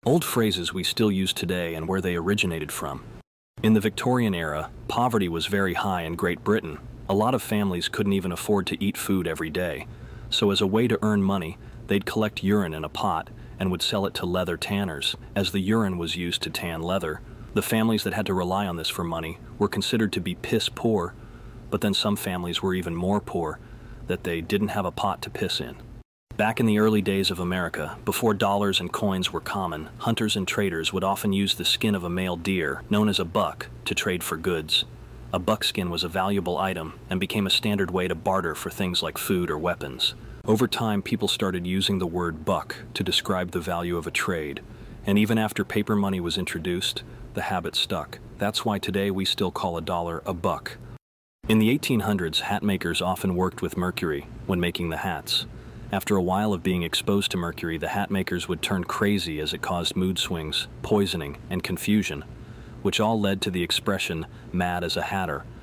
Old phrases we still use today and where they originated from. In the Victorian era, poverty was very high in Great Britain. A lot of families couldn't even afford to eat food every day. So as a way to earn money, they'd collect urine in a pot and would sell it to leather tanners, as the urine was used to tan leather. The families that had to rely on this for money were considered to be piss poor, but then some families were even more poor, that they didn't have a pot to piss in. Back in the early days of America, before dollars and coins were common, hunters and traders would often use the skin of a male deer, known as a buck, to trade for goods. A buckskin was a valuable item and became a standard way to barter for things like food or weapons. Over time, people started using the word buck to describe the value of a trade, and even after paper money was introduced, the habit stuck. That's why today we still call a dollar a buck. In the 1800s, hat makers often worked with mercury when making the hats. After a while of being exposed to mercury, the hat makers would turn crazy as it caused mood swings, poisoning, and confusion, which all led to the expression, mad as a hatter.